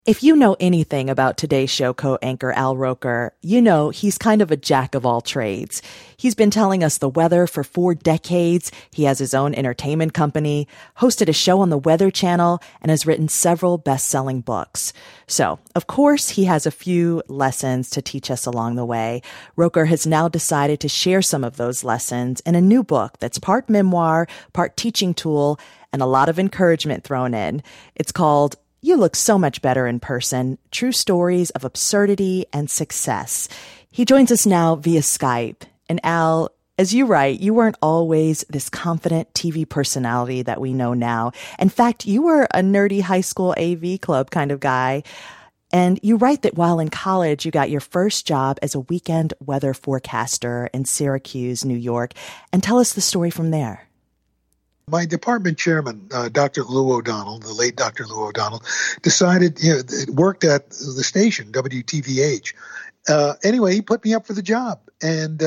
If you know anything about Today's Show co-anchor Al Roker, you know he's kind of a jack of all trades. He's been telling us the weather for 4 decades. He has his own entertainment company, hosted a show on the Weather Channel, and has written several best-selling books. So, of course, he has a few lessons to teach us along the way. Roker has now decided to share some of those lessons in a new book that's part memoir, part teaching tool, and a lot of encouragement thrown in. It's called You Look So Much Better in Person, True Stories of Absurdity and Success. He joins us now via Skype. And Al, as you write, you weren't always this confident TV personality that we know now. In fact, you were a nerdy high school AV club kind of guy. And you write that while in college, you got your first job as a weekend weather forecaster in Syracuse, New York. And tell us the story from there. My department chairman, Dr. Lou O'Donnell, the late Dr. Lou O'Donnell, decided, it worked at the station, WTVH. Anyway, he put me up for the job. And,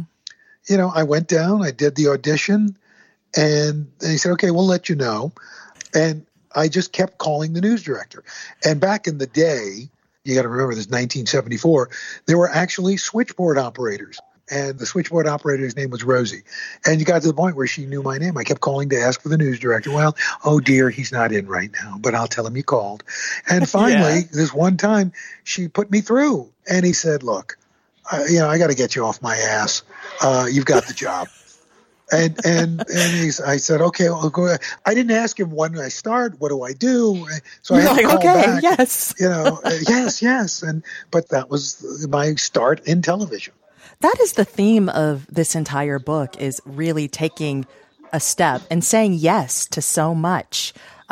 I went down, I did the audition, and he said, okay, we'll let you know. And I just kept calling the news director. And back in the day, you got to remember this, 1974, there were actually switchboard operators. And the switchboard operator's name was Rosie. And you got to the point where she knew my name. I kept calling to ask for the news director. Well, oh dear, he's not in right now, but I'll tell him you called. And finally, this one time, she put me through. And he said, look, I got to get you off my ass. You've got the job. And I said, okay, I'll go ahead. I didn't ask him when I start. What do I do? So I had to call back. Yes. Yes. But that was my start in television. That is the theme of this entire book, is really taking a step and saying yes to so much.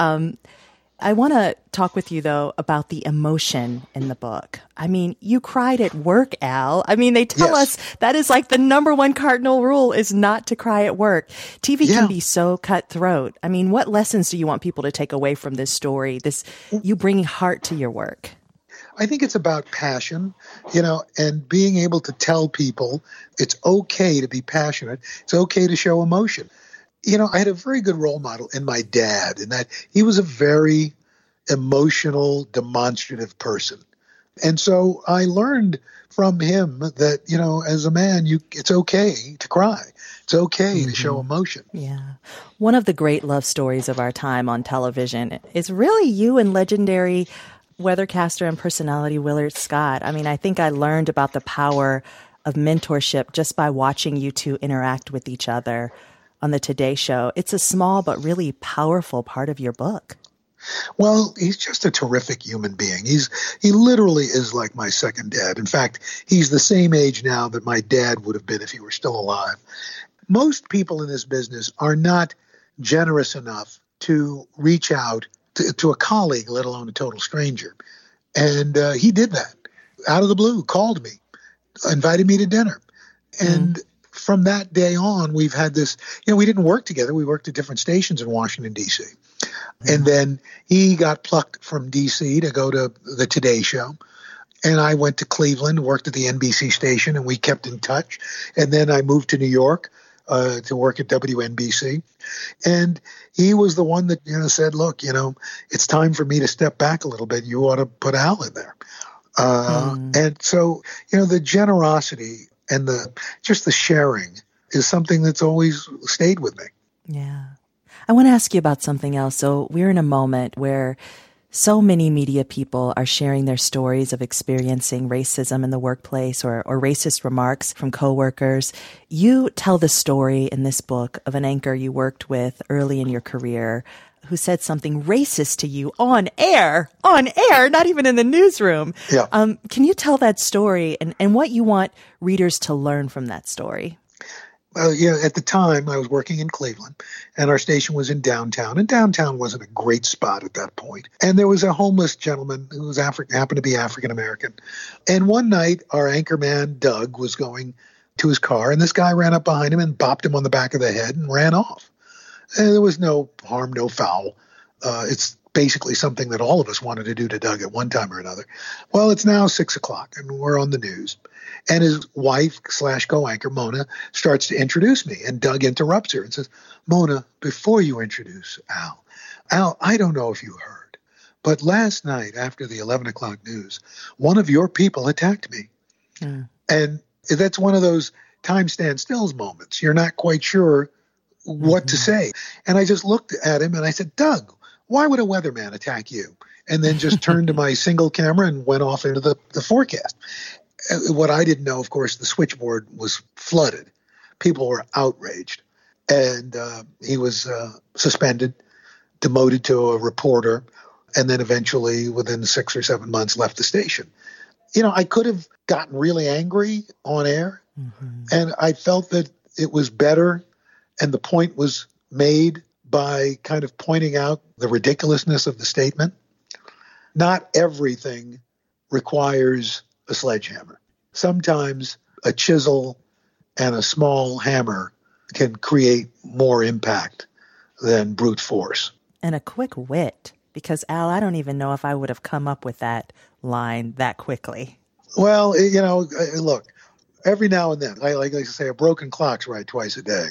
I want to talk with you, though, about the emotion in the book. I mean, you cried at work, Al. I mean, they tell us that is like the number one cardinal rule, is not to cry at work. TV can be so cutthroat. I mean, what lessons do you want people to take away from this story, you bringing heart to your work? I think it's about passion, and being able to tell people it's okay to be passionate. It's okay to show emotion. I had a very good role model in my dad, in that he was a very emotional, demonstrative person. And so I learned from him that, as a man, it's okay to cry. It's okay to show emotion. Yeah. One of the great love stories of our time on television is really you and legendary weathercaster and personality Willard Scott. I mean, I think I learned about the power of mentorship just by watching you two interact with each other on the Today Show. It's a small but really powerful part of your book. Well, he's just a terrific human being. He literally is like my second dad. In fact, he's the same age now that my dad would have been if he were still alive. Most people in this business are not generous enough to reach out to a colleague, let alone a total stranger. And he did that out of the blue, called me, invited me to dinner. And from that day on, we've had this, we didn't work together. We worked at different stations in Washington, D.C. And then he got plucked from D.C. to go to the Today Show. And I went to Cleveland, worked at the NBC station, and we kept in touch. And then I moved to New York to work at WNBC. And he was the one that, said, look, it's time for me to step back a little bit. You ought to put Al in there. And so, the generosity and just the sharing is something that's always stayed with me. Yeah. I want to ask you about something else. So we're in a moment where so many media people are sharing their stories of experiencing racism in the workplace or racist remarks from coworkers. You tell the story in this book of an anchor you worked with early in your career who said something racist to you on air, not even in the newsroom. Yeah. Can you tell that story and what you want readers to learn from that story? Well, at the time I was working in Cleveland and our station was in downtown, and downtown wasn't a great spot at that point. And there was a homeless gentleman who was happened to be African-American. And one night our anchorman, Doug, was going to his car, and this guy ran up behind him and bopped him on the back of the head and ran off. And there was no harm, no foul. It's basically something that all of us wanted to do to Doug at one time or another. Well, it's now 6:00 and we're on the news. And his wife / co-anchor, Mona, starts to introduce me. And Doug interrupts her and says, Mona, before you introduce Al, I don't know if you heard, But last night, after the 11 o'clock news, one of your people attacked me. Mm. And that's one of those time stand stills moments. You're not quite sure what to say. And I just looked at him and I said, Doug, why would a weatherman attack you? And then just turned to my single camera and went off into the forecast. What I didn't know, of course, the switchboard was flooded. People were outraged. And he was suspended, demoted to a reporter, and then eventually, within 6 or 7 months, left the station. I could have gotten really angry on air, and I felt that it was better, and the point was made by kind of pointing out the ridiculousness of the statement. Not everything requires a sledgehammer. Sometimes a chisel and a small hammer can create more impact than brute force. And a quick wit, because Al, I don't even know if I would have come up with that line that quickly. Well, look, every now and then, I like to say, a broken clock's right twice a day.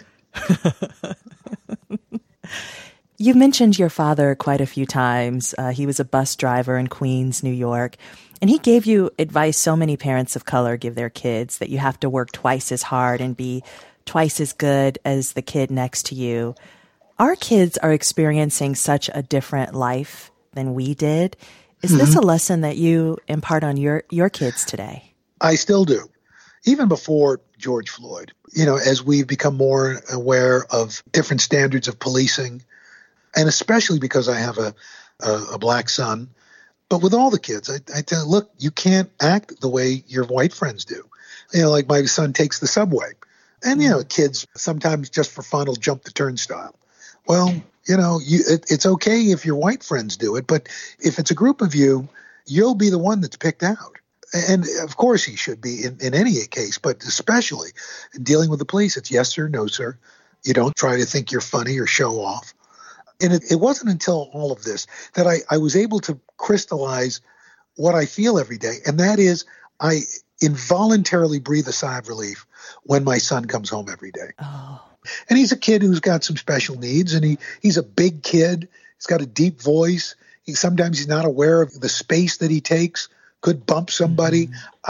You've mentioned your father quite a few times. He was a bus driver in Queens, New York. And he gave you advice so many parents of color give their kids, that you have to work twice as hard and be twice as good as the kid next to you. Our kids are experiencing such a different life than we did. Is this a lesson that you impart on your kids today? I still do. Even before George Floyd, as we've become more aware of different standards of policing, and especially because I have a black son, but with all the kids, I tell them, look, you can't act the way your white friends do. Like my son takes the subway. And, kids sometimes just for fun will jump the turnstile. Well, it's okay if your white friends do it, but if it's a group of you, you'll be the one that's picked out. And of course he should be in any case, but especially dealing with the police, it's yes sir, no sir. You don't try to think you're funny or show off. And it wasn't until all of this that I was able to crystallize what I feel every day. And that is I involuntarily breathe a sigh of relief when my son comes home every day. Oh. And he's a kid who's got some special needs, and he's a big kid. He's got a deep voice. Sometimes he's not aware of the space that he takes, could bump somebody.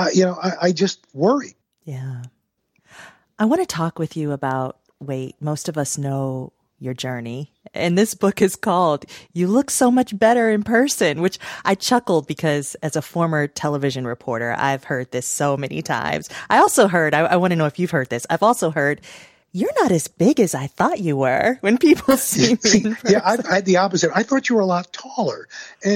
I just worry. Yeah. I want to talk with you about, most of us know your journey. And this book is called You Look So Much Better in Person, which I chuckled because as a former television reporter, I've heard this so many times. I also heard, I want to know if you've heard this, I've also heard, you're not as big as I thought you were when people see me in person. Yeah, I had the opposite. I thought you were a lot taller. And,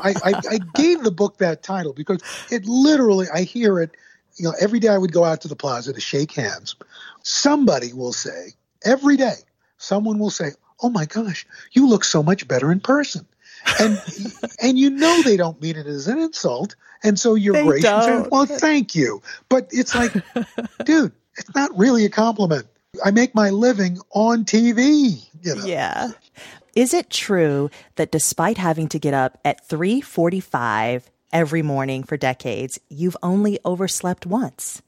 I gave the book that title because it literally, I hear it, every day I would go out to the plaza to shake hands. Somebody will say, every day, someone will say, oh my gosh, you look so much better in person. And they don't mean it as an insult. And so you're gracious and say, well, thank you. But it's like, dude, it's not really a compliment. I make my living on TV. Yeah. Is it true that despite having to get up at 3:45 every morning for decades, you've only overslept once?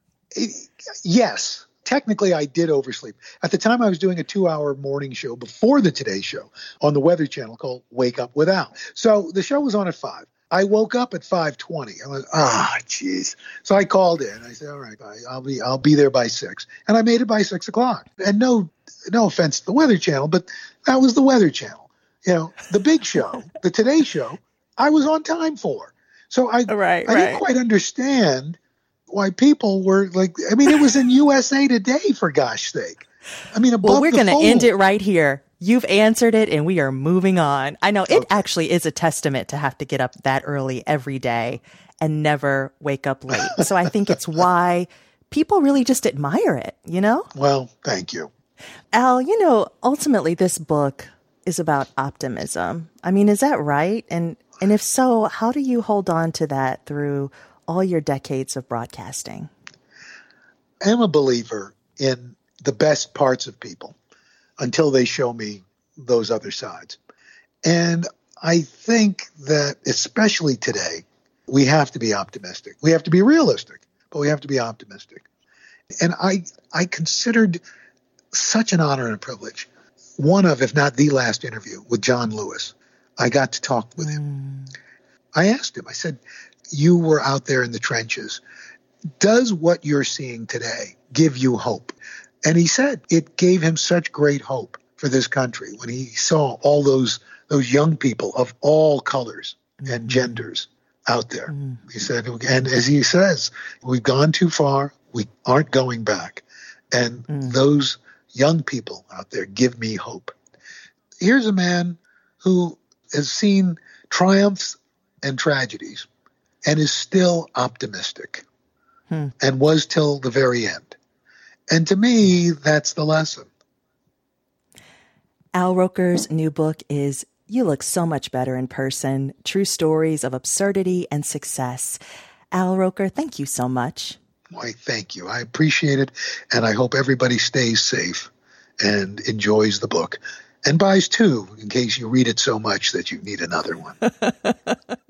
Yes. Technically, I did oversleep. At the time, I was doing a 2-hour morning show before the Today Show on the Weather Channel called Wake Up with Al. So the show was on at 5. I woke up at 5:20. I was, jeez. So I called in. I said, all right, I'll be there by 6. And I made it by 6 o'clock. And no offense to the Weather Channel, but that was the Weather Channel. The big show, the Today Show, I was on time for. So I didn't quite understand why people were like, it was in USA Today, for gosh sake. Well, we're going to end it right here. You've answered it, and we are moving on. I know it actually is a testament to have to get up that early every day and never wake up late. So I think it's why people really just admire it, Well, thank you. Al, ultimately this book is about optimism. Is that right? And if so, how do you hold on to that through all your decades of broadcasting? I'm a believer in the best parts of people until they show me those other sides. And I think that especially today, we have to be optimistic. We have to be realistic, but we have to be optimistic. And I considered such an honor and a privilege, one of, if not the last interview with John Lewis, I got to talk with him. I asked him, I said, you were out there in the trenches. Does what you're seeing today give you hope? And he said it gave him such great hope for this country when he saw all those young people of all colors and genders out there. He said, and as he says, we've gone too far. We aren't going back. And those young people out there give me hope. Here's a man who has seen triumphs and tragedies and is still optimistic and was till the very end. And to me, that's the lesson. Al Roker's new book is You Look So Much Better in Person, True Stories of Absurdity and Success. Al Roker, thank you so much. Why, thank you. I appreciate it, and I hope everybody stays safe and enjoys the book. And buys two, in case you read it so much that you need another one.